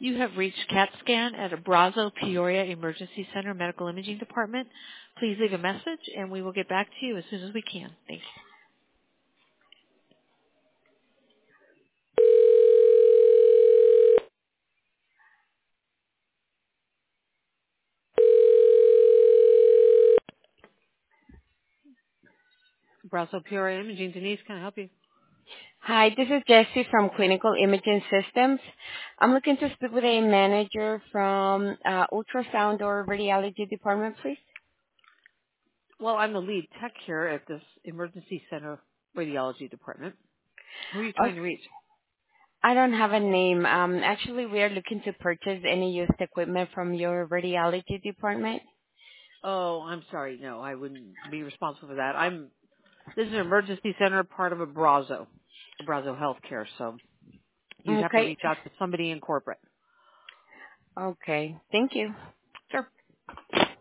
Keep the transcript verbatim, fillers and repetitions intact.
You have reached CAT scan at Abrazo Peoria Emergency Center Medical Imaging Department. Please leave a message and we will get back to you as soon as we can. Thanks. Abrazo Peoria Imaging. Denise, can I help you? Hi, this is Jessie from Clinical Imaging Systems. I'm looking to speak with a manager from uh, ultrasound or radiology department, please. Well, I'm the lead tech here at this Emergency Center Radiology Department. Who are you Oh, trying to reach? I don't have a name. Um, actually, we are looking to purchase any used equipment from your radiology department. Oh, I'm sorry. No, I wouldn't be responsible for that. I'm. This is an emergency center, part of Abrazo, Abrazo Healthcare. So you'd have to Okay. reach out to somebody in corporate. Okay. Thank you. Sure.